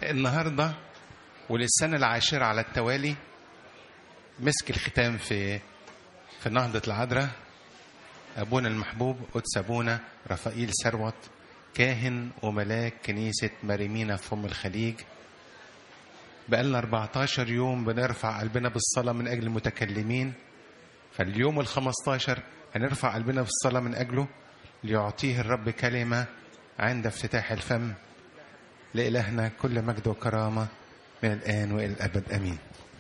النهاردة وللسنة العاشرة على التوالي مسك الختام في نهضة العذراء أبونا المحبوب قدس أبونا رفائيل ثروت، كاهن وملاك كنيسة مريمينا في أم الخليج. بقالنا 14 يوم بنرفع قلبنا بالصلاة من أجل المتكلمين، فاليوم 15 هنرفع قلبنا بالصلاة من أجله ليعطيه الرب كلمة عند افتتاح الفم. لإلهنا كل مجد وكرامة من الآن وإلى الأبد آمين.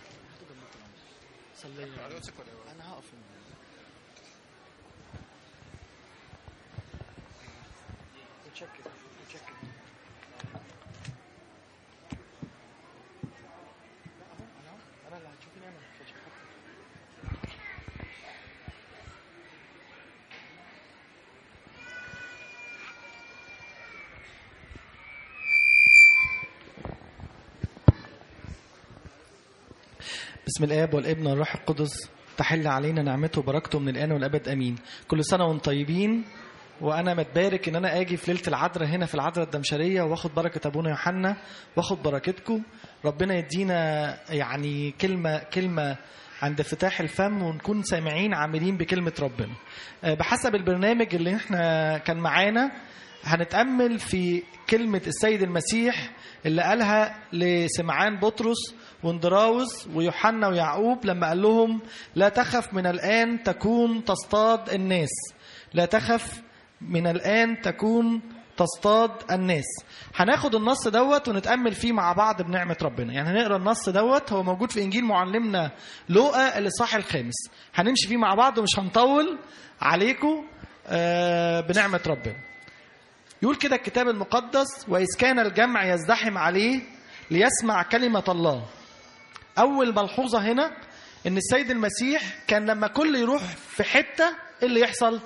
بسم الآب والابن والروح القدس تحل علينا نعمته وبركته من الآن والأبد أمين. كل سنة وانتم طيبين، وأنا متبارك إن أنا أجي في ليلة العذراء هنا في العذراء الدمشرية وآخد بركة أبونا يوحنا وآخد بركتكم. ربنا يدينا يعني كلمة عند افتتاح الفم، ونكون سامعين عاملين بكلمة ربنا. بحسب البرنامج اللي احنا كان معانا هنتأمل في كلمة السيد المسيح اللي قالها لسمعان بطرس واندراوس ويوحنا ويعقوب لما قال لهم لا تخف من الآن تكون تصطاد الناس. لا تخف من الآن تكون تصطاد الناس. هناخد النص دوت ونتأمل فيه مع بعض بنعمة ربنا. يعني هنقرأ النص دوت، هو موجود في إنجيل معلمنا لوقا الإصحاح الخامس. هنمشي فيه مع بعض ومش هنطول عليكم بنعمة ربنا. يقول كده الكتاب المقدس: وإذ كان الجمع يزدحم عليه ليسمع كلمة الله. أول ملحوظة هنا إن السيد المسيح كان لما كل يروح في حتة اللي يحصل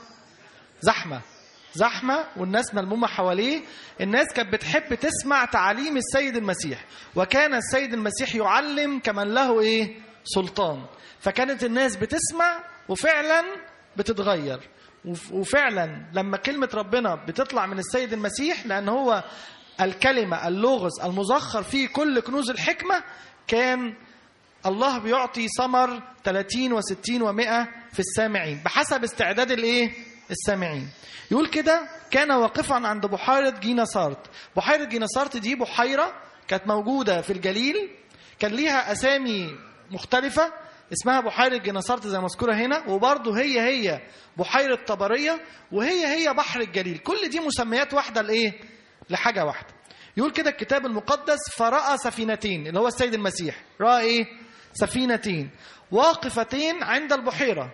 زحمة والناس ملمومة حواليه. الناس كانت بتحب تسمع تعاليم السيد المسيح، وكان السيد المسيح يعلم كمن له سلطان. فكانت الناس بتسمع وفعلا بتتغير، وفعلا لما كلمة ربنا بتطلع من السيد المسيح، لأن هو الكلمة اللغز المزخر فيه كل كنوز الحكمة، كان الله بيعطي ثمر 30 و60 و100 في السامعين بحسب استعداد السامعين. يقول كده: كان واقفا عند بحيرة جينسارت. بحيرة جينسارت دي بحيرة كانت موجودة في الجليل، كان ليها أسامي مختلفة. اسمها بحيرة جينسارت زي مذكورة هنا، وبرضه هي بحيرة طبرية، وهي بحر الجليل. كل دي مسميات واحدة لحاجة واحدة. يقول كده الكتاب المقدس: فرأى سفينتين، اللي هو السيد المسيح رأى سفينتين واقفتين عند البحيرة،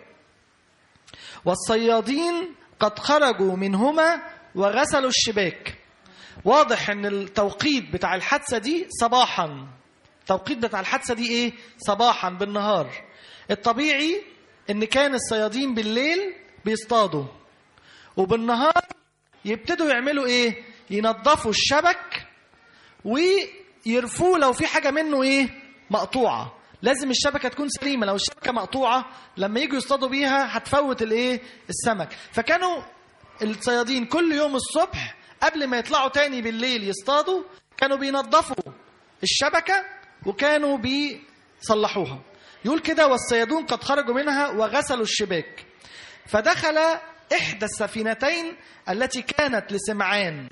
والصيادين قد خرجوا منهما وغسلوا الشباك. واضح ان التوقيت بتاع الحادثة دي صباحا. التوقيت بتاع الحادثة دي صباحا بالنهار. الطبيعي ان كان الصيادين بالليل بيصطادوا، وبالنهار يبتدوا يعملوا ينظفوا الشبك ويرفوه لو في حاجة منه مقطوعة. لازم الشبكة تكون سليمة. لو الشبكة مقطوعة لما يجوا يصطادوا بيها هتفوت السمك. فكانوا الصيادين كل يوم الصبح قبل ما يطلعوا تاني بالليل يصطادوا كانوا بينظفوا الشبكة وكانوا بيصلحوها. يقول كده: والصيادون قد خرجوا منها وغسلوا الشباك، فدخل إحدى السفينتين التي كانت لسمعان.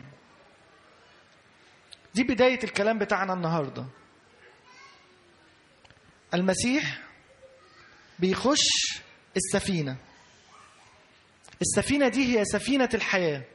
دي بداية الكلام بتاعنا النهاردة. المسيح بيخش السفينة. السفينة دي هي سفينة الحياة.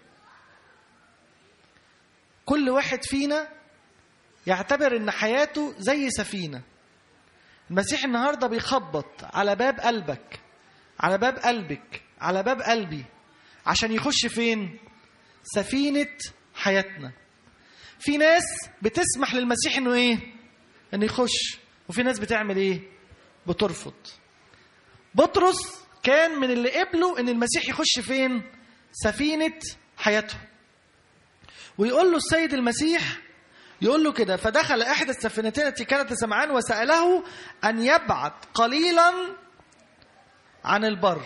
كل واحد فينا يعتبر ان حياته زي سفينة. المسيح النهاردة بيخبط على باب قلبك، على باب قلبك، على باب قلبي، عشان يخش فين؟ سفينة حياتنا. في ناس بتسمح للمسيح انه يخش، وفي ناس بتعمل بترفض. بطرس كان من اللي قبلوا ان المسيح يخش فين؟ سفينة حياته. ويقول له السيد المسيح، يقول له كده: فدخل احدى السفينتين التي كانت لسمعان وسأله ان يبعد قليلا عن البر.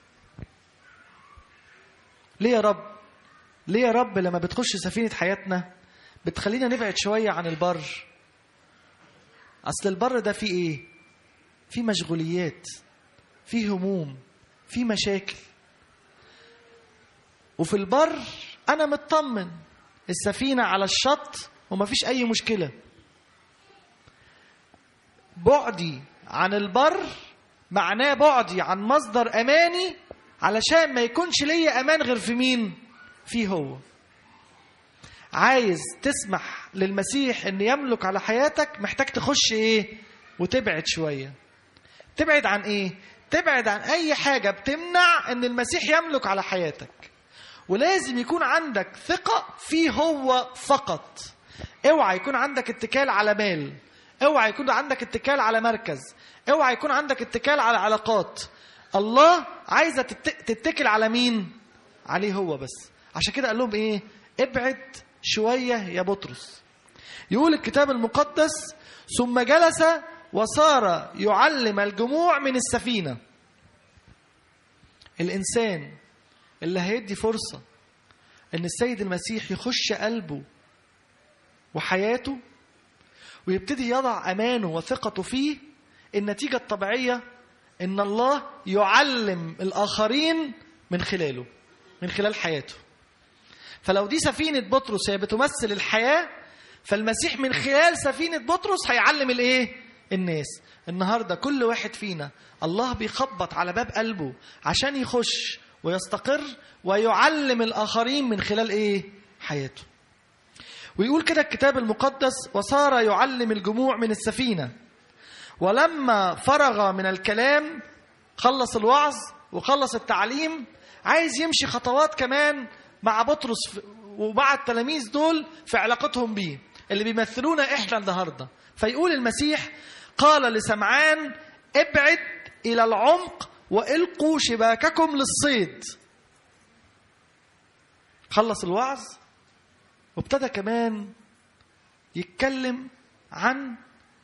ليه يا رب؟ ليه يا رب لما بتخش سفينة حياتنا بتخلينا نبعد شوية عن البر؟ أصل البر ده فيه إيه؟ فيه مشغوليات، فيه هموم، فيه مشاكل. وفي البر أنا مطمن، السفينة على الشط ومفيش أي مشكلة. بعدي عن البر معناه بعدي عن مصدر أماني، علشان ما يكونش ليا أمان غير في مين؟ فيه هو. عايز تسمح للمسيح أن يملك على حياتك، محتاج تخش إيه؟ وتبعد شوية. تبعد عن إيه؟ تبعد عن أي حاجة بتمنع أن المسيح يملك على حياتك. ولازم يكون عندك ثقة فيه هو فقط. اوعى يكون عندك اتكال على مال، اوعى يكون عندك اتكال على مركز، اوعى يكون عندك اتكال على علاقات. الله عايزة تتكل على مين؟ عليه هو بس. عشان كده قال لهم ايه؟ ابعد شوية يا بطرس. يقول الكتاب المقدس ثم جلس وصار يعلم الجموع من السفينة. الإنسان اللي هيدي فرصة ان السيد المسيح يخش قلبه وحياته ويبتدي يضع أمانه وثقته فيه، النتيجة الطبيعية إن الله يعلم الآخرين من خلاله، من خلال حياته. فلو دي سفينة بطرس هي بتمثل الحياة، فالمسيح من خلال سفينة بطرس هيعلم الإيه؟ الناس. النهاردة كل واحد فينا الله بيخبط على باب قلبه عشان يخش ويستقر ويعلم الآخرين من خلال إيه؟ حياته. ويقول كده الكتاب المقدس وصار يعلم الجموع من السفينة. ولما فرغ من الكلام، خلص الوعظ وخلص التعليم، عايز يمشي خطوات كمان مع بطرس ومع التلاميذ دول في علاقتهم بيه اللي بيمثلونا إحنا النهاردة. فيقول المسيح قال لسمعان ابعد إلى العمق وإلقوا شباككم للصيد. خلص الوعظ وابتدى كمان يتكلم عن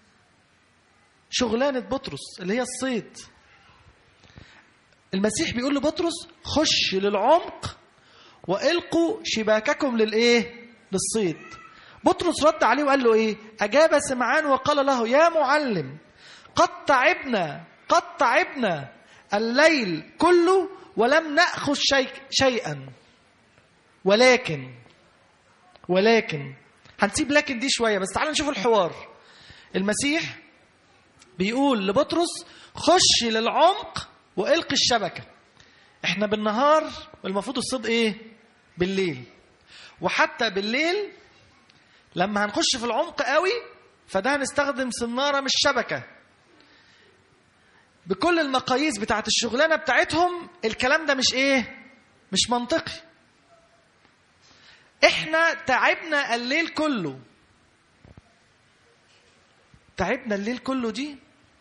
شغلانة بطرس اللي هي الصيد. المسيح بيقول لبطرس خش للعمق وإلقوا شباككم للإيه؟ للصيد. بطرس رد عليه وقال له إيه؟ أجاب سمعان وقال له يا معلم قد تعبنا الليل كله ولم نأخذ شيئا ولكن هنسيب لكن دي شوية، بس تعالوا نشوف الحوار. المسيح بيقول لبطرس خش للعمق وإلقي الشبكة. احنا بالنهار والمفروض الصيد ايه؟ بالليل. وحتى بالليل لما هنخش في العمق قوي فده هنستخدم صنارة مش شبكة. بكل المقاييس بتاعت الشغلانة بتاعتهم الكلام ده مش ايه؟ مش منطقي. احنا تعبنا الليل كله. تعبنا الليل كله دي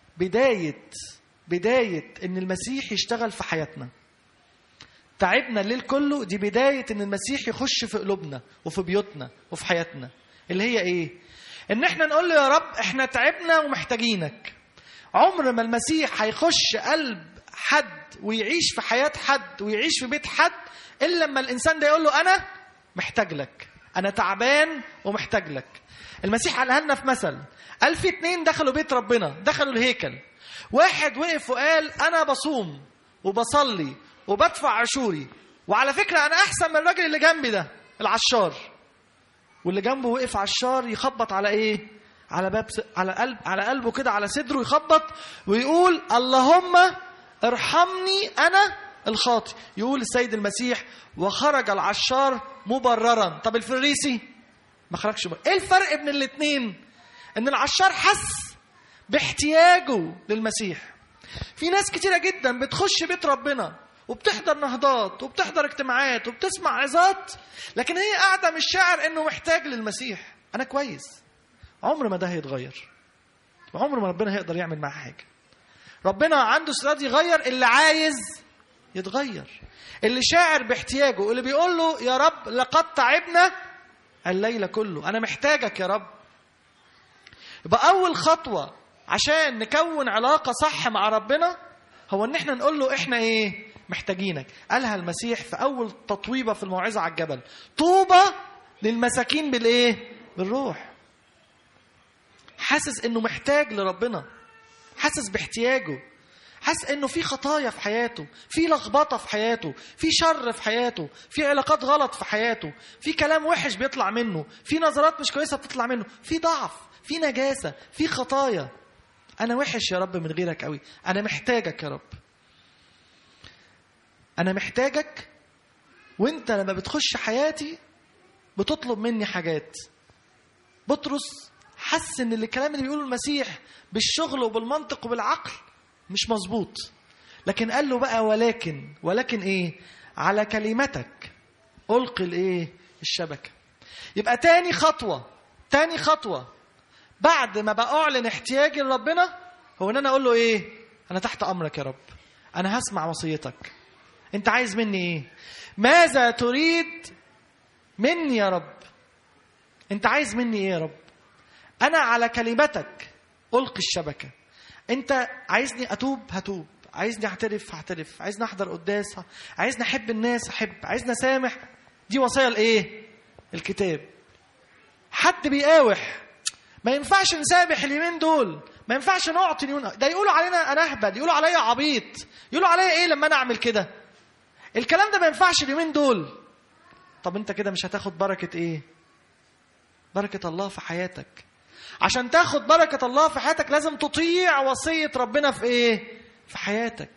بداية ان المسيح يشتغل في حياتنا. تعبنا الليل كله دي بداية ان المسيح يخش في قلوبنا وفي بيوتنا وفي حياتنا، اللي هي ايه؟ ان احنا نقول له يا رب احنا تعبنا ومحتاجينك. عمر ما المسيح هيخش قلب حد ويعيش في حياة حد ويعيش في بيت حد الا لما الانسان ده يقول له انا محتاج لك، انا تعبان ومحتاج لك. المسيح قالها لنا في مثل، قال في 2 دخلوا بيت ربنا، دخلوا الهيكل. واحد وقف وقال انا بصوم وبصلي وبدفع عشوري، وعلى فكرة انا احسن من الراجل اللي جنبي ده العشار. واللي جنبه وقف عشار يخبط على ايه؟ على باب على قلبه كده، على صدره يخبط ويقول اللهم ارحمني انا الخاطئ. يقول السيد المسيح وخرج العشار مبررا. طب الفريسي ما خرجش مبرر. ايه الفرق بين الاثنين؟ ان العشار حس باحتياجه للمسيح. في ناس كتيرة جدا بتخش بيت ربنا وبتحضر نهضات وبتحضر اجتماعات وبتسمع عظات، لكن هي قاعدة مش شاعر انه محتاج للمسيح. انا كويس. عمر ما ده هيتغير، وعمر ما ربنا هيقدر يعمل معاه حاجة. ربنا عنده استعداد يغير اللي عايز يتغير، اللي شاعر باحتياجه، اللي بيقول له يا رب لقد تعبنا الليل كله، انا محتاجك يا رب. يبقى اول خطوة عشان نكون علاقة صح مع ربنا هو ان احنا نقول له احنا ايه؟ محتاجينك. قالها المسيح في اول تطويبة في الموعظة على الجبل، طوبى للمساكين بالايه؟ بالروح. حاسس انه محتاج لربنا، حاسس باحتياجه، حاسس انه في خطايا في حياته، في لخبطه في حياته، في شر في حياته، في علاقات غلط في حياته، في كلام وحش بيطلع منه، في نظرات مش كويسه بتطلع منه، في ضعف، في نجاسه، في خطايا. انا وحش يا رب من غيرك قوي، انا محتاجك يا رب، انا محتاجك. وانت لما بتخش حياتي بتطلب مني حاجات. بطرس حس ان الكلام اللي بيقوله المسيح بالشغل وبالمنطق وبالعقل مش مظبوط، لكن قال له بقى ولكن ايه؟ على كلمتك ألقي الايه؟ الشبكة. يبقى تاني خطوة بعد ما بأعلن احتياجي لربنا هو ان انا اقول له ايه؟ انا تحت امرك يا رب، انا هسمع وصيتك. انت عايز مني ايه؟ ماذا تريد مني يا رب؟ انت عايز مني ايه يا رب؟ انا على كلمتك ألقي الشبكة. انت عايزني اتوب هتوب، عايزني اعترف هعترف، عايزني احضر قداس، عايزني احب الناس احب، عايزني اسامح. دي وصايا الايه؟ الكتاب. حد بيقاوح ما ينفعش نسامح اليومين دول، ما ينفعش نعطي ده يقولوا علينا انا اهبل، يقولوا عليا عبيط، يقولوا عليا ايه لما انا اعمل كده. الكلام ده ما ينفعش اليومين دول. طب انت كده مش هتاخد بركة ايه؟ بركة الله في حياتك. عشان تاخد بركة الله في حياتك لازم تطيع وصية ربنا في ايه؟ في حياتك.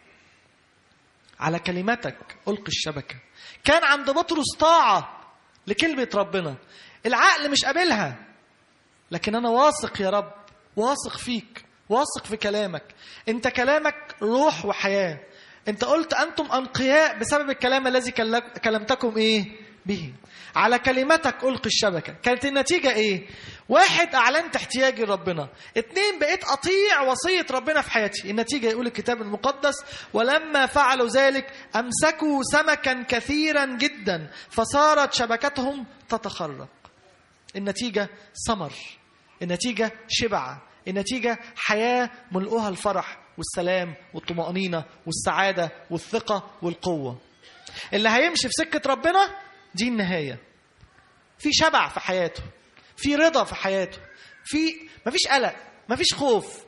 على كلمتك ألقي الشبكة. كان عند بطرس طاعة لكلمة ربنا، العقل مش قابلها، لكن أنا واثق يا رب، واثق فيك، واثق في كلامك. أنت كلامك روح وحياة. أنت قلت أنتم أنقياء بسبب الكلام الذي كلمتكم إيه؟ به. على كلمتك ألقي الشبكة. كانت النتيجة إيه؟ 1 أعلنت احتياجي لربنا، 2 بقيت أطيع وصية ربنا في حياتي. النتيجة يقول الكتاب المقدس ولما فعلوا ذلك أمسكوا سمكا كثيرا جدا فصارت شبكتهم تتخرق. النتيجة ثمر، النتيجة شبع، النتيجة حياة ملؤها الفرح والسلام والطمأنينة والسعادة والثقة والقوة. اللي هيمشي في سكة ربنا دي النهاية. في شبع في حياته، في رضا في حياته، مفيش قلق، مفيش خوف،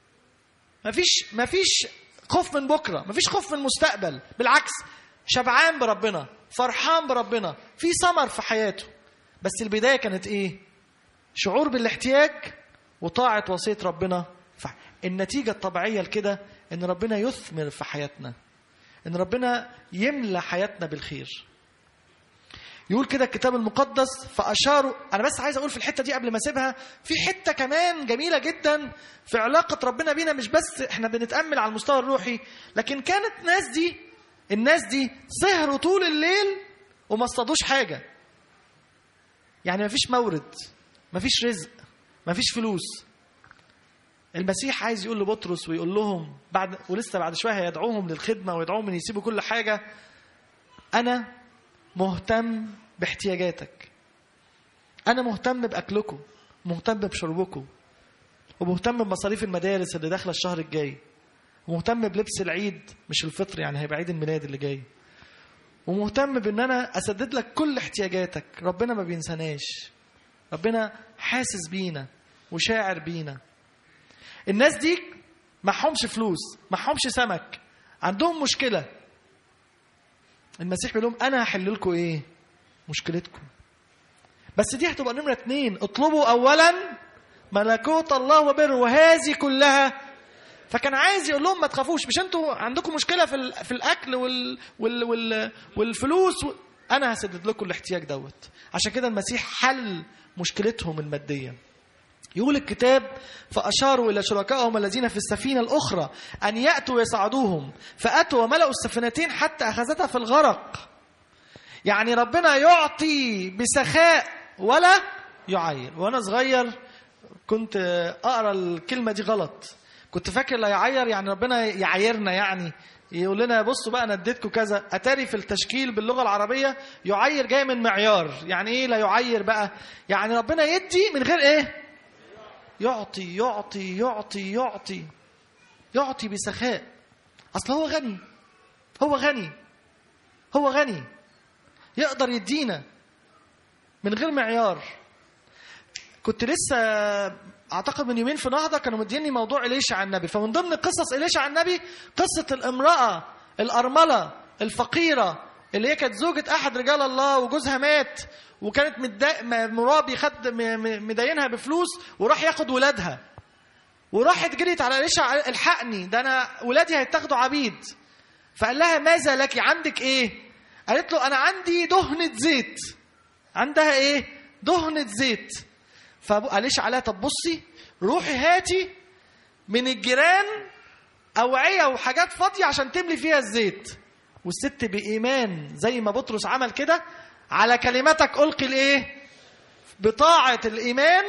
مفيش خوف من بكرة، مفيش خوف من المستقبل. بالعكس شبعان بربنا، فرحان بربنا، في ثمر في حياته. بس البداية كانت ايه؟ شعور بالاحتياج وطاعة وصية ربنا. النتيجة الطبيعية لكده ان ربنا يثمر في حياتنا، ان ربنا يملى حياتنا بالخير. يقول كده الكتاب المقدس فأشاروا. أنا بس عايز أقول في الحتة دي قبل ما أسيبها، في حتة كمان جميلة جدا في علاقة ربنا بينا. مش بس إحنا بنتأمل على المستوى الروحي، لكن كانت الناس دي سهروا طول الليل وما اصطادوش حاجة. يعني مفيش مورد، مفيش رزق، مفيش فلوس. المسيح عايز يقول لبطرس ويقول لهم ولسه بعد شوية هيدعوهم للخدمة ويدعوهم ان يسيبوا كل حاجة. أنا مهتم باحتياجاتك، أنا مهتم بأكلكم، مهتم بشربكم، ومهتم بمصاريف المدارس اللي داخلة الشهر الجاي، ومهتم بلبس العيد مش الفطر، يعني هيبقى عيد الميلاد اللي جاي، ومهتم بأن أنا أسدد لك كل احتياجاتك. ربنا ما بينساناش، ربنا حاسس بينا وشاعر بينا. الناس دي معهمش فلوس، معهمش سمك، عندهم مشكلة. المسيح بيقول لهم أنا هحل لكم إيه؟ مشكلتكم. بس دي هتبقى نمرة 2. اطلبوا أولا ملكوت الله وبره وهذه كلها. فكان عايز يقول لهم ما تخافوش، مش أنتوا عندكم مشكلة في الأكل والفلوس، أنا هسدد لكم الاحتياج دوت. عشان كده المسيح حل مشكلتهم المادية. يقول الكتاب فأشاروا إلى شركائهم الذين في السفينة الأخرى أن يأتوا ويساعدوهم، فأتوا وملأوا السفينتين حتى أخذتها في الغرق. يعني ربنا يعطي بسخاء ولا يعير. وأنا صغير كنت أقرأ الكلمة دي غلط، كنت فاكر لا يعير يعني ربنا يعيرنا، يعني يقول لنا بصوا بقى أنا اديتكم كذا. أتاري في التشكيل باللغة العربية يعير جاي من معيار. يعني إيه لا يعير بقى؟ يعني ربنا يدي من غير إيه؟ يعطي يعطي يعطي يعطي يعطي بسخاء. أصل هو غني، هو غني، هو غني، يقدر يدينا من غير معيار. كنت لسه اعتقد من يومين في نهضه كانوا مديني موضوع إليشع النبي، فمن ضمن قصص إليشع النبي قصه الامراه الارمله الفقيره اللي هي كانت زوجة احد رجال الله وجوزها مات، وكانت مرابي خد مدينها بفلوس وراح ياخد ولادها، وراحت جريت على إليشع الحقني ده انا ولادي هيتاخدوا عبيد. فقال لها ماذا لك، عندك ايه؟ قالت له انا عندي دهنة زيت. عندها ايه؟ دهنة زيت. فإليشع عليها طب بصي روحي هاتي من الجيران أوعية وحاجات فاضية عشان تملي فيها الزيت. والست بإيمان زي ما بطرس عمل كده، على كلمتك ألقي الإيه؟ بطاعة الإيمان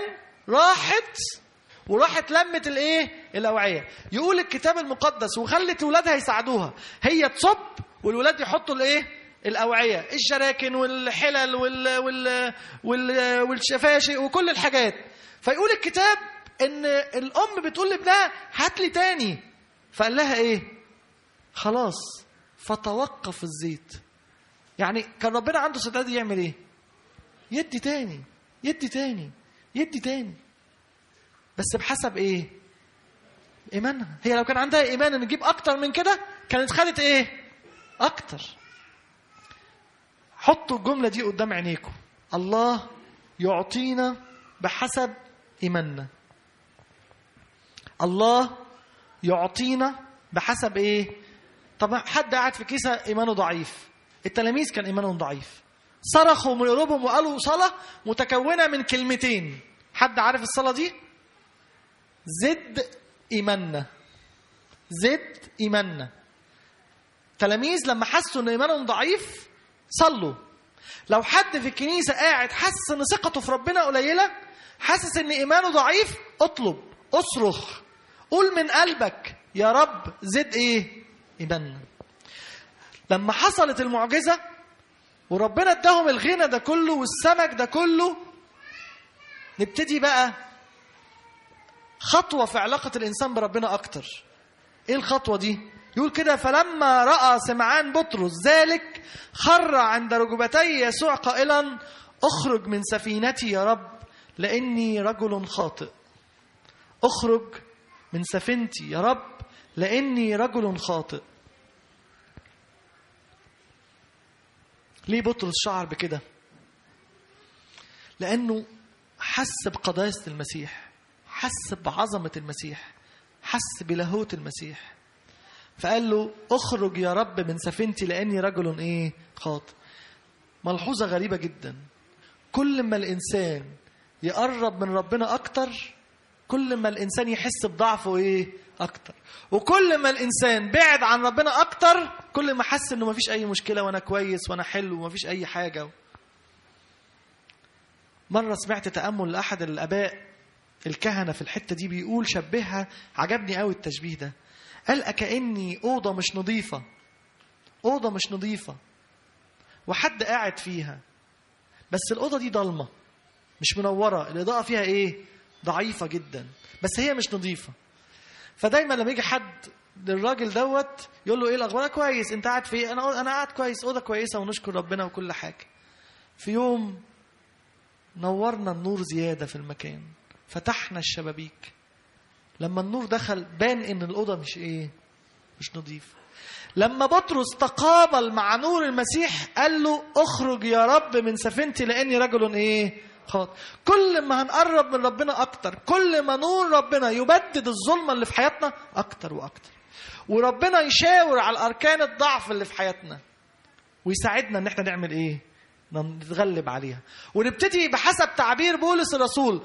راحت لمت الإيه؟ الأوعية. يقول الكتاب المقدس وخلت ولادها يساعدوها، هي تصب والولاد يحطوا الإيه؟ الأوعية، الشراكن والحلل والشفاشق وكل الحاجات. فيقول الكتاب إن الأم بتقول لابنها هات لي تاني، فقال لها إيه؟ خلاص فتوقف الزيت. يعني كان ربنا عنده استعداد يعمل ايه؟ يدي تاني يدي تاني يدي تاني، بس بحسب ايه؟ ايمانها. هي لو كان عندها ايمان ان نجيب اكتر من كده كانت خدت ايه؟ اكتر. حطوا الجملة دي قدام عينيكم، الله يعطينا بحسب ايماننا. الله يعطينا بحسب ايه؟ طب حد قاعد في كيسة إيمانه ضعيف، التلاميذ كان إيمانهم ضعيف، صرخوا من قلوبهم وقالوا صلاة متكونة من كلمتين. حد عارف الصلاة دي؟ زد إيماننا، زد إيماننا. تلاميذ لما حسوا إن إيمانهم ضعيف صلوا. لو حد في الكنيسة قاعد حاسس إن ثقته في ربنا قليلة، حاسس إن إيمانه ضعيف، اطلب، اصرخ، قول من قلبك يا رب زد إيه؟ إيماننا. لما حصلت المعجزة وربنا اداهم الغنى ده كله والسمك ده كله، نبتدي بقى خطوة في علاقة الإنسان بربنا أكتر. إيه الخطوة دي؟ يقول كده فلما رأى سمعان بطرس ذلك خر عند ركبتي يسوع قائلا اخرج من سفينتي يا رب لأني رجل خاطئ. اخرج من سفينتي يا رب لأني رجل خاطئ. ليه بطرس شعر بكده؟ لأنه حس بقداسة المسيح، حس بعظمة المسيح، حس بلاهوت المسيح، فقال له اخرج يا رب من سفينتي لأني رجل ايه؟ خاطئ. ملحوظة غريبة جدا، كل ما الإنسان يقرب من ربنا أكتر كل ما الإنسان يحس بضعفه ايه؟ أكتر. وكل ما الإنسان بعد عن ربنا أكتر كل ما حس إنه مفيش أي مشكلة وأنا كويس وأنا حلو ومفيش أي حاجة. مرة سمعت تأمل لأحد الآباء الكهنة في الحتة دي بيقول شبهها، عجبني قوي التشبيه ده. قال كأني أوضة مش نظيفة، أوضة مش نظيفة وحد قاعد فيها، بس الأوضة دي ضلمة مش منورة، الإضاءة فيها إيه؟ ضعيفة جدا، بس هي مش نظيفة. فدايما لما يجي حد للراجل دوت يقول له ايه الاخبار؟ كويس، انت قاعد في ايه؟ انا قاعد كويس، اوضه كويسه ونشكر ربنا وكل حاجه. في يوم نورنا النور زياده في المكان، فتحنا الشبابيك، لما النور دخل بان ان الاوضه مش ايه؟ مش نظيفه. لما بطرس تقابل مع نور المسيح قال له اخرج يا رب من سفينتي لاني رجل ايه؟ خاطئ. كل ما هنقرب من ربنا اكتر كل ما نور ربنا يبدد الظلمه اللي في حياتنا اكتر واكتر، وربنا يشاور على الاركان الضعف اللي في حياتنا ويساعدنا ان احنا نعمل ايه؟ نتغلب عليها، ونبتدي بحسب تعبير بولس الرسول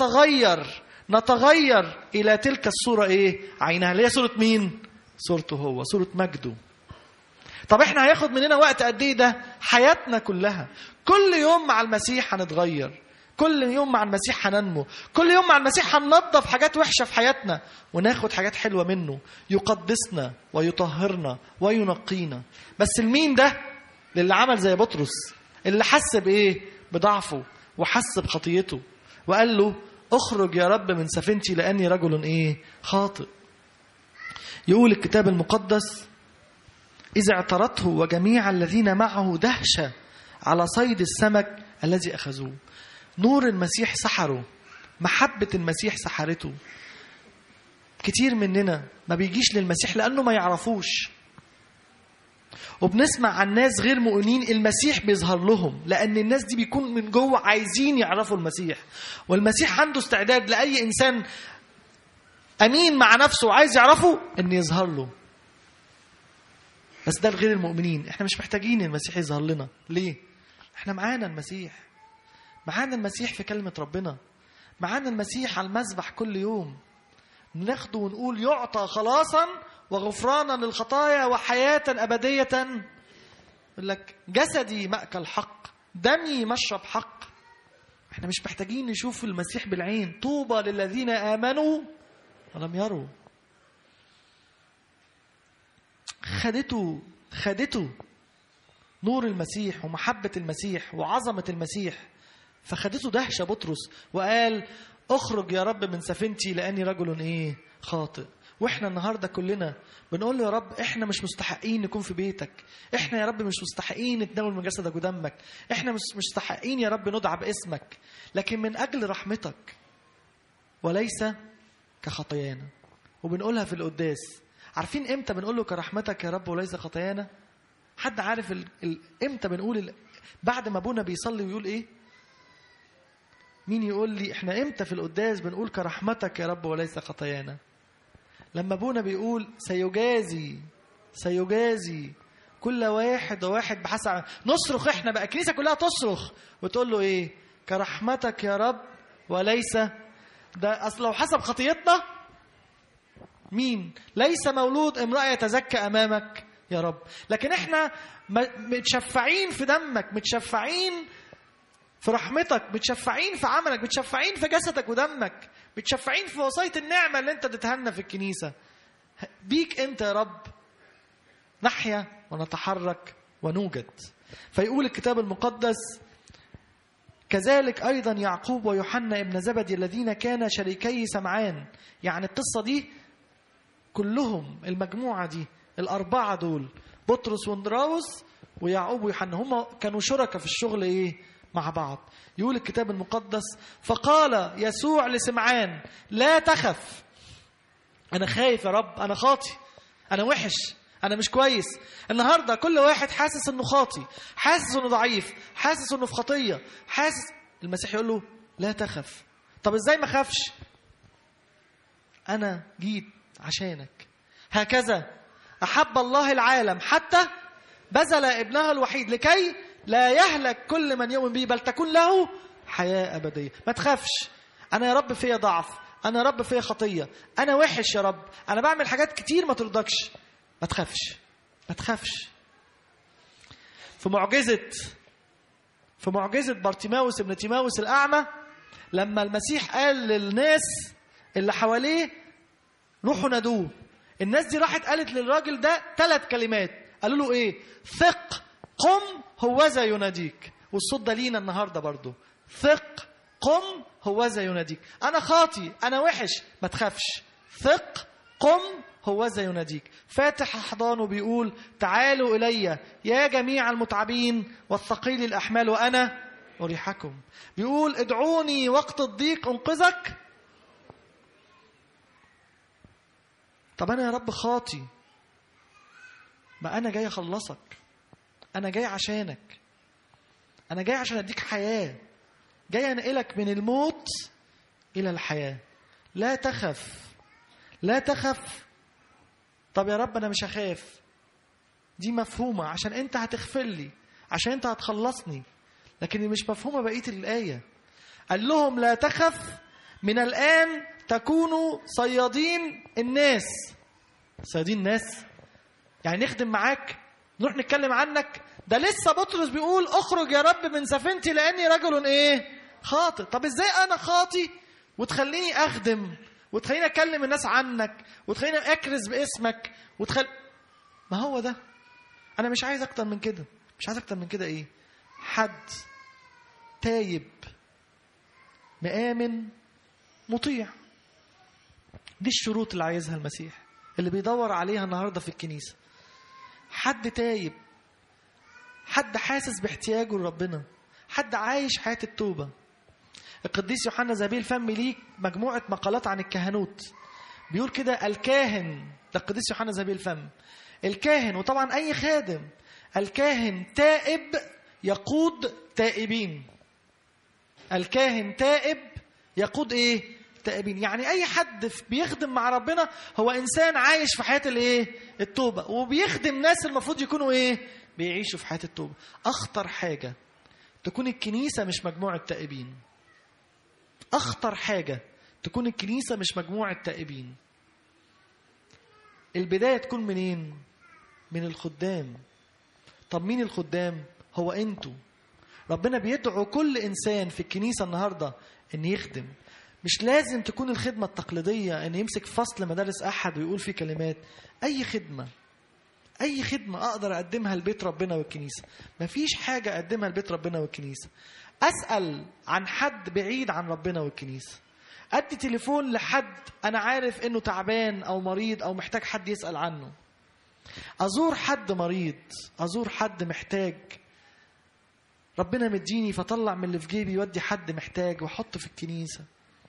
نتغير الى تلك الصوره ايه؟ عينها، اللي هي صوره مين؟ صورته هو، صوره مجده. طب احنا هياخد مننا وقت قد ايه ده؟ حياتنا كلها. كل يوم مع المسيح هنتغير، كل يوم مع المسيح هننمو، كل يوم مع المسيح هننظف حاجات وحشة في حياتنا وناخد حاجات حلوة منه، يقدسنا ويطهرنا وينقينا. بس المين ده؟ للي عمل زي بطرس، اللي حس بإيه؟ بضعفه وحس بخطيته وقال له اخرج يا رب من سفينتي لأني رجل إيه؟ خاطئ. يقول الكتاب المقدس إذا اعترته وجميع الذين معه دهشة على صيد السمك الذي أخذوه. نور المسيح سحره محبة المسيح سحرته. كتير مننا ما بيجيش للمسيح لأنه ما يعرفوش. وبنسمع عن ناس غير مؤمنين المسيح بيظهر لهم، لأن الناس دي بيكون من جوه عايزين يعرفوا المسيح. والمسيح عنده استعداد لأي إنسان أمين مع نفسه وعايز يعرفه أن يظهر له. بس ده الغير المؤمنين. احنا مش محتاجين المسيح يظهر لنا. ليه؟ احنا معانا المسيح. معانا المسيح في كلمة ربنا. معانا المسيح على المذبح كل يوم. ناخده ونقول يعطى خلاصا وغفرانا للخطايا وحياة أبدية. يقول لك جسدي مأكل حق، دمي مشرب حق. احنا مش محتاجين نشوف المسيح بالعين. طوبى للذين آمنوا ولم يروا. خدته نور المسيح ومحبة المسيح وعظمة المسيح، فخدته دهشة بطرس وقال اخرج يا رب من سفينتي لأني رجل خاطئ. واحنا النهاردة كلنا بنقول له يا رب احنا مش مستحقين نكون في بيتك، احنا يا رب مش مستحقين نتناول من جسدك ودمك، احنا مش مستحقين يا رب ندعى باسمك، لكن من أجل رحمتك وليس كخطايانا. وبنقولها في القداس. عارفين امتى بنقول له كرحمتك يا رب وليس خطايانا؟ حد عارف امتى بنقول بعد ما ابونا بيصلي ويقول ايه؟ مين يقول لي احنا امتى في القداس بنقول كرحمتك يا رب وليس خطايانا؟ لما ابونا بيقول سيجازي كل واحد وواحد بحسب. نصرخ احنا بقى، الكنيسه كلها تصرخ وتقول له ايه؟ كرحمتك يا رب وليس. ده اصل لو حسب خطيتنا مين؟ ليس مولود امرأة يتزكى امامك يا رب. لكن احنا متشفعين في دمك، متشفعين في رحمتك، متشفعين في عملك، متشفعين في جسدك ودمك، متشفعين في وصاية النعمة اللي انت اديتها لنا في الكنيسة. بيك انت يا رب نحيا ونتحرك ونوجد. فيقول الكتاب المقدس كذلك أيضا يعقوب ويوحنا ابن زبدي الذين كان شريكي سمعان. يعني القصة دي كلهم، المجموعة دي الأربعة دول، بطرس واندراوس ويعقوب ويوحنا، هم كانوا شركاء في الشغل مع بعض. يقول الكتاب المقدس فقال يسوع لسمعان لا تخف. أنا خايف يا رب، أنا خاطي، أنا وحش، أنا مش كويس. النهاردة كل واحد حاسس أنه خاطي، حاسس أنه ضعيف، حاسس أنه في خطية، حاسس. المسيح يقول له لا تخف. طب إزاي ما خافش؟ أنا جيت عشانك. هكذا أحب الله العالم حتى بذل ابنه الوحيد لكي لا يهلك كل من يؤمن به بل تكون له حياة أبدية. ما تخافش. أنا يا رب فيا ضعف، أنا يا رب فيا خطية، أنا وحش يا رب، أنا بعمل حاجات كتير ما ترضكش. ما تخافش، ما تخافش. في معجزة بارتيماوس ابن تيماوس الأعمى، لما المسيح قال للناس اللي حواليه روحوا نادوه، الناس دي راحت قالت للراجل ده 3 كلمات. قالوا له ايه؟ ثق، قم، هوذا يناديك. والصوت ده لينا النهارده برضو. ثق، قم، هوذا يناديك. انا خاطي، انا وحش، ما تخافش. ثق، قم، هوذا يناديك. فاتح احضانه بيقول تعالوا الي يا جميع المتعبين والثقيل الاحمال وانا اريحكم. بيقول ادعوني وقت الضيق انقذك. طب أنا يا رب خاطي، ما أنا جاي أخلصك، أنا جاي عشانك، أنا جاي عشان أديك حياة، جاي أنقلك من الموت إلى الحياة. لا تخف، لا تخف. طب يا رب أنا مش هخاف، دي مفهومة عشان أنت هتغفر لي، عشان أنت هتخلصني، لكن مش مفهومة بقية الآية. قال لهم لا تخف، من الآن تكونوا صيادين الناس. صيادين الناس يعني نخدم معاك، نروح نتكلم عنك. ده لسه بطرس بيقول اخرج يا رب من سفينتي لأني رجل خاطئ. طب ازاي انا خاطي وتخليني اخدم وتخليني اكلم الناس عنك وتخليني اكرز باسمك ما هو ده. انا مش عايز اكتر من كده. مش عايز اكتر من كده. ايه؟ حد تايب مآمن مطيع. دي الشروط اللي عايزها المسيح، اللي بيدور عليها النهاردة في الكنيسة. حد تايب، حد حاسس باحتياجه لربنا، حد عايش حياة التوبة. القديس يوحنا ذهبي الفم ليه مجموعة مقالات عن الكهنوت، بيقول كده الكاهن، ده القديس يوحنا ذهبي الفم، الكاهن وطبعا أي خادم، الكاهن تائب يقود تائبين. الكاهن تائب يقود ايه؟ تائبين. يعني اي حد بيخدم مع ربنا هو انسان عايش في حياة الايه؟ التوبة، وبيخدم ناس المفروض يكونوا ايه؟ بيعيشوا في حياة التوبة. اخطر حاجة تكون الكنيسة مش مجموعة تائبين. اخطر حاجة تكون الكنيسة مش مجموعة تائبين. البداية تكون منين؟ من الخدام. طب مين الخدام؟ هو انتوا. ربنا بيدعو كل إنسان في الكنيسة النهاردة أن يخدم. مش لازم تكون الخدمة التقليدية أن يمسك فصل مدارس أحد ويقول فيه كلمات. أي خدمة أقدر أقدمها لبيت ربنا والكنيسة. مفيش حاجة أقدمها لبيت ربنا والكنيسة. أسأل عن حد بعيد عن ربنا والكنيسة. أدي تليفون لحد أنا عارف أنه تعبان أو مريض أو محتاج حد يسأل عنه. أزور حد مريض، أزور حد محتاج. ربنا مديني فطلع من اللي في جيبي يودي حد محتاج وحطه في الكنيسة.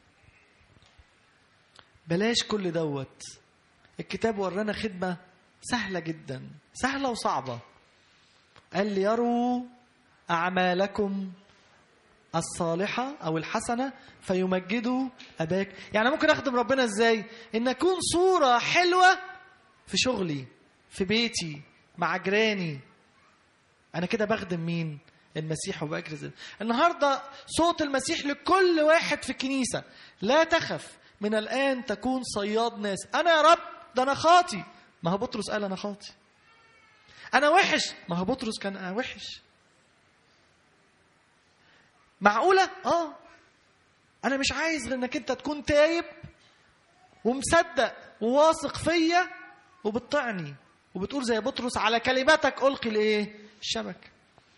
بلاش كل دوت. الكتاب ورانا خدمة سهلة جدا، سهلة وصعبة. قال لي يروا أعمالكم الصالحة أو الحسنة فيمجدوا أباك. يعني ممكن أخدم ربنا إزاي؟ إن أكون صورة حلوة في شغلي، في بيتي، مع جيراني. أنا كده بخدم مين؟ المسيح وبأكرز. النهاردة صوت المسيح لكل واحد في الكنيسة: لا تخف، من الآن تكون صياد ناس. أنا يا رب ده أنا خاطي. ما هو بطرس قال أنا خاطي. أنا وحش، ما هو بطرس كان وحش. معقولة؟ أنا مش عايز غير إنك أنت تكون تايب ومصدق وواثق فيا وبتطعني وبتقول زي بطرس على كلماتك ألقي الإيه؟ الشبك.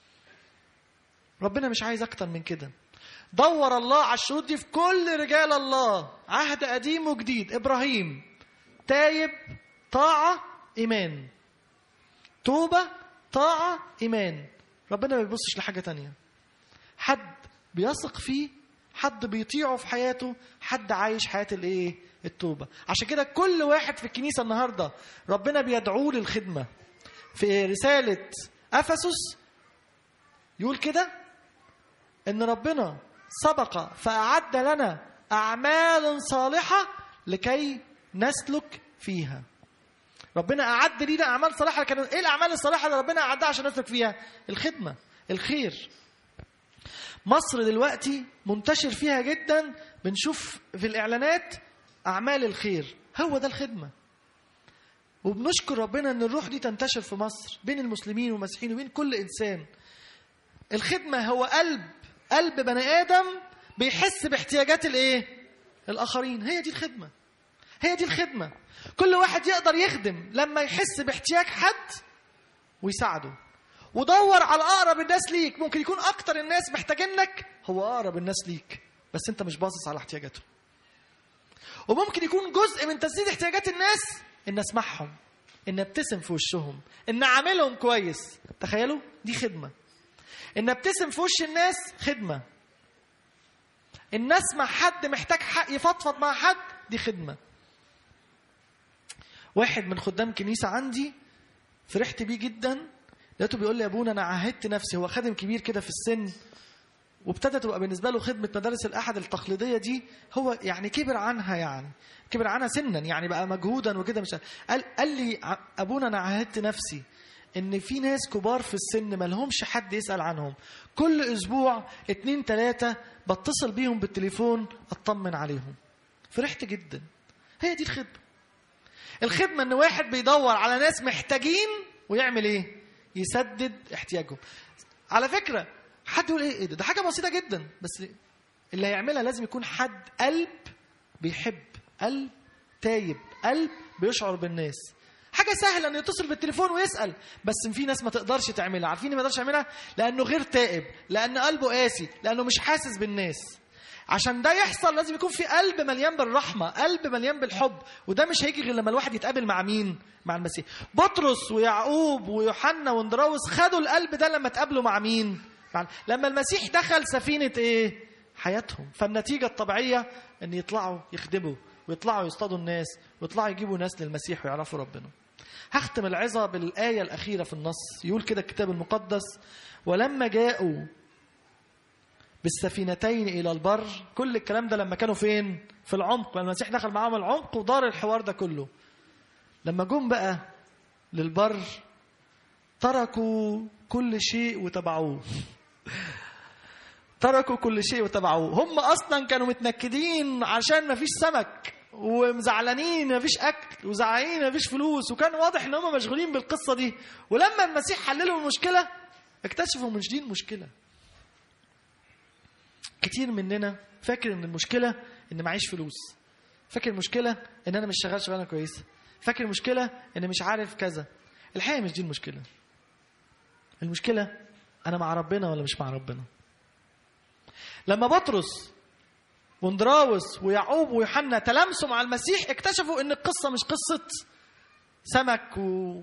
ربنا مش عايز أكتر من كده. دور الله على الشروط دي في كل رجال الله، عهد قديم وجديد. إبراهيم تايب، طاعة، إيمان. توبة، طاعة، إيمان. ربنا ما بيبصش لحاجة تانية. حد بيثق فيه، حد بيطيعه في حياته، حد عايش حياة الإيه؟ التوبة. عشان كده كل واحد في الكنيسة النهاردة ربنا بيدعوه للخدمة. في رسالة أفسس يقول كده إن ربنا سبق فأعد لنا أعمال صالحة لكي نسلك فيها. ربنا أعد لنا أعمال صالحة. إيه الأعمال الصالحة اللي ربنا أعدها عشان نسلك فيها؟ الخدمة، الخير. مصر دلوقتي منتشر فيها جدا، بنشوف في الإعلانات أعمال الخير. هو ده الخدمة. وبنشكر ربنا أن الروح دي تنتشر في مصر بين المسلمين والمسيحيين وبين كل إنسان. الخدمة هو قلب بني آدم بيحس باحتياجات الإيه؟ الآخرين. هي دي الخدمة. هي دي الخدمة. كل واحد يقدر يخدم لما يحس باحتياج حد ويساعده. ودور على أقرب الناس ليك. ممكن يكون أكتر الناس محتاجينك هو أقرب الناس ليك، بس أنت مش باصص على احتياجاتهم. وممكن يكون جزء من تسديد احتياجات الناس إن أسمعهم، إن أبتسم في وشهم، إن أعملهم كويس. تخيلوا دي خدمة. إن أبتسم في وش الناس خدمة. إن أسمع حد محتاج حق يفضفض مع حد دي خدمة. واحد من خدام كنيسة عندي فرحت بيه جدا، لقيته بيقول لي يا ابونا أنا عهدت نفسي. هو خادم كبير كده في السن، وابتدت تبقى بالنسبة له خدمة مدارس الأحد التقليدية دي هو يعني كبر عنها سنا، يعني بقى مجهودا وكده. مش قال لي أبونا أنا عهدت نفسي إن في ناس كبار في السن ما لهمش حد يسأل عنهم. كل أسبوع 2-3 بتصل بيهم بالتليفون أطمن عليهم. فرحت جدا. هي دي الخدمة. الخدمة إن واحد بيدور على ناس محتاجين ويعمل إيه؟ يسدد احتياجهم. على فكرة حد يقول إيه ده حاجة بسيطة جدا، بس اللي هيعملها لازم يكون حد قلب بيحب، قلب تايب، قلب بيشعر بالناس. حاجة سهلة إنه يتصل بالتليفون ويسأل، بس في ناس ما تقدرش تعملها. عارفين ما تقدرش تعملها؟ لأنه غير تائب، لأن قلبه قاسي، لأنه مش حاسس بالناس. عشان ده يحصل لازم يكون في قلب مليان بالرحمة، قلب مليان بالحب. وده مش هيجي غير لما الواحد يتقابل مع مين؟ مع المسيح. بطرس ويعقوب ويوحنا واندراوس خدوا القلب ده لما تقابلوا مع مين؟ لما المسيح دخل سفينة إيه؟ حياتهم. فالنتيجة الطبيعية أن يطلعوا يخدموا ويطلعوا يصطادوا الناس ويطلعوا يجيبوا ناس للمسيح ويعرفوا ربنا. هختم العظة بالآية الأخيرة في النص. يقول كده الكتاب المقدس: ولما جاءوا بالسفينتين إلى البر. كل الكلام ده لما كانوا فين؟ في العمق. المسيح دخل معاهم العمق ودار الحوار ده كله. لما جم بقى للبر تركوا كل شيء وتبعوه. تركوا كل شيء وتبعوه. هم أصلا كانوا متنكدين عشان ما فيش سمك، ومزعلانين ما فيش أكل، وزعلانين ما فيش فلوس، وكان واضح إن هم مشغولين بالقصة دي. ولما المسيح حللوا المشكلة اكتشفوا مش دي المشكلة. كتير مننا فاكر إن المشكلة إن معيش فلوس، فاكر المشكلة إن أنا مش شغال شغلانة كويسة، فاكر المشكلة إن مش عارف كذا. الحقيقة مش دي المشكلة. المشكلة أنا مع ربنا ولا مش مع ربنا. لما بطرس واندراوس ويعقوب ويوحنا تلامسوا مع المسيح اكتشفوا ان القصة مش قصة سمك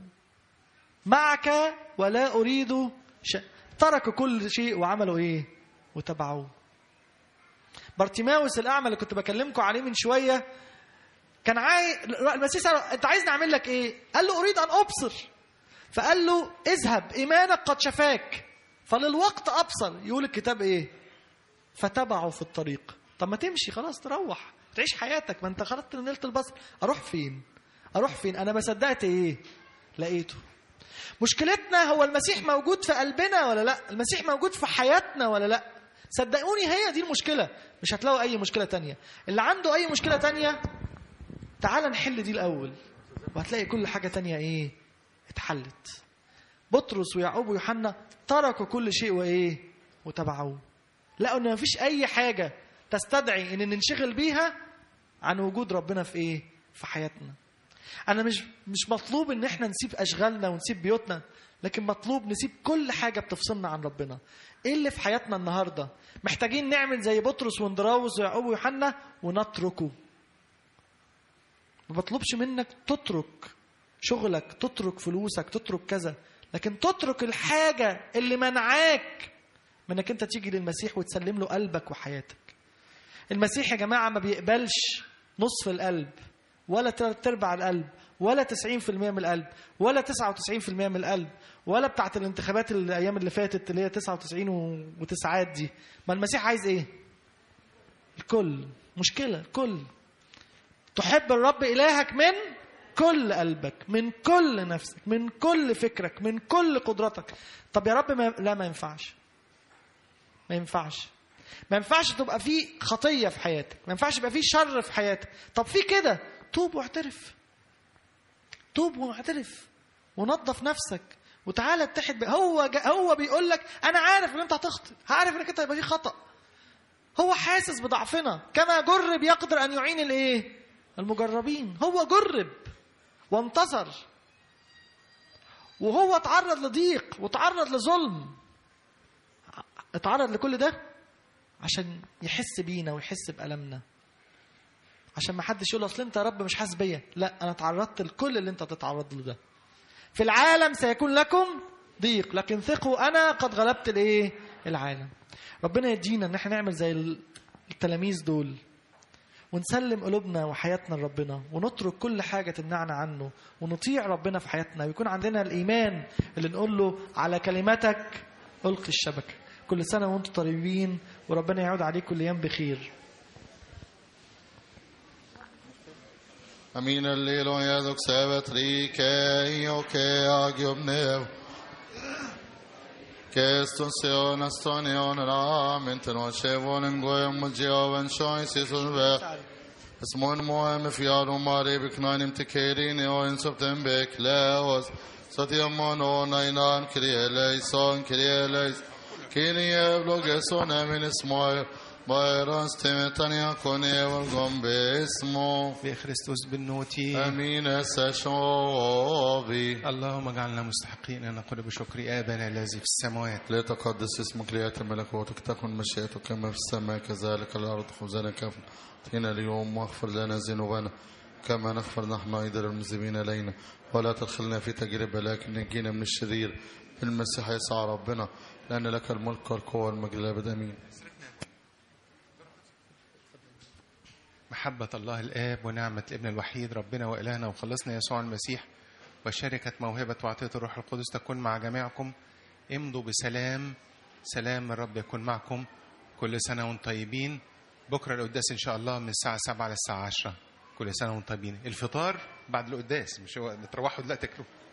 معك ولا أريد تركوا كل شيء وعملوا ايه؟ وتبعوه. بارتيماوس الأعمى اللي كنت بكلمكم عليه من شوية كان المسيح سأله: انت عايز نعمل لك ايه؟ قال له: اريد ان ابصر. فقال له: اذهب ايمانك قد شفاك. فللوقت ابصر. يقول الكتاب ايه؟ فتبعوا في الطريق. طب ما تمشي خلاص، تروح تعيش حياتك، ما انت خرجت من ليلة البصر. اروح فين؟ اروح فين؟ انا ما صدقت ايه؟ لقيته. مشكلتنا هو المسيح موجود في قلبنا ولا لا؟ المسيح موجود في حياتنا ولا لا؟ صدقوني هي دي المشكلة. مش هتلاقوا اي مشكلة تانية. اللي عنده اي مشكلة تانية تعال نحل دي الاول، وهتلاقي كل حاجة تانية ايه؟ اتحلت. بطرس ويعقوب ويوحنا تركوا كل شيء وايه؟ وتبعوه. لقوا ان مفيش اي حاجة تستدعي ان ننشغل بيها عن وجود ربنا في ايه؟ في حياتنا. انا مش مطلوب ان احنا نسيب اشغالنا ونسيب بيوتنا، لكن مطلوب نسيب كل حاجة بتفصلنا عن ربنا. ايه اللي في حياتنا النهاردة محتاجين نعمل زي بطرس واندراوس ويعقوب ويوحنا ونتركه. ما بطلبش منك تترك شغلك، تترك فلوسك، تترك كذا، لكن تترك الحاجة اللي منعاك من انك انت تيجي للمسيح وتسلم له قلبك وحياتك. المسيح يا جماعة ما بيقبلش نصف القلب، ولا 3/4 القلب، ولا 90% من القلب، ولا 99% من القلب، ولا بتاعت الانتخابات الايام اللي فاتت اللي هي 99 و9 دي. ما المسيح عايز ايه؟ الكل. مشكلة الكل. تحب الرب إلهك من كل قلبك، من كل نفسك، من كل فكرك، من كل قدرتك. طب يا رب لا، ما ينفعش. ما ينفعش. ما ينفعش تبقى في خطية في حياتك، ما ينفعش يبقى في شر في حياتك. طب في كده، توب واعترف. توب واعترف ونظف نفسك وتعالى اتحد هو بيقول لك انا عارف ان انت هتخطئ، عارف انك انت هيبقى في خطأ. هو حاسس بضعفنا. كما جرب يقدر ان يعين الايه؟ المجربين. هو جرب وانتصر، وهو اتعرض لضيق وتعرض لظلم. اتعرض لكل ده عشان يحس بينا ويحس بألمنا، عشان ما حدش يقول اصل انت يا رب مش حاسس بيا. لا، انا تعرضت لكل اللي انت تتعرض له ده. في العالم سيكون لكم ضيق، لكن ثقوا انا قد غلبت الايه؟ العالم. ربنا يدينا ان احنا نعمل زي التلاميذ دول، ونسلم قلوبنا وحياتنا لربنا، ونترك كل حاجة تمنعنا عنه، ونطيع ربنا في حياتنا، ويكون عندنا الإيمان اللي نقول له على كلمتك ألقي الشبكة. كل سنة وانتم طيبين، وربنا يعود عليكم الأيام بخير. Amin alleluia dok sevet rike io che agiomnev che stonsion astonion ramen tenocevon ngoem mugioven shoy sisulve اسمون موهم في ماري بكنايم تكيرين وين سبتم بك لاوس ستيمون ونينان كرياليسون كرياليس كيني بلوغسون من اسمه بايرانس تمتنيا كوني والغم باسمه في خريستوس بالنوتي. امين سشوبي. اللهم اجعلنا مستحقين ان نقول بشكر ابانا الذي في السماوات. ليتقدس اسمك، ليأتي ملكوتك، تكن مشيئتك كما في السماء كذلك الارض. خبزنا كفنا اعطينا اليوم، واغفر لنا ذنوبنا كما نغفر نحن ايضا للمذنبين الينا، ولا تدخلنا في تجربه لكن نجينا من الشرير. بالمسيح يسوع ربنا، لان لك الملك والقوه والمجد للابد. امين. محبة الله الآب ونعمة الابن الوحيد ربنا وإلهنا وخلصنا يسوع المسيح وشركة موهبة وعطية الروح القدس تكون مع جميعكم. امضوا بسلام. سلام الرب يكون معكم. كل سنة وانتم طيبين. بكرة القداس إن شاء الله من الساعة 7 للساعة 10. كل سنة وانتم طيبين. الفطار بعد القداس، مش هو تروحوا دلوقتي تاكلوا.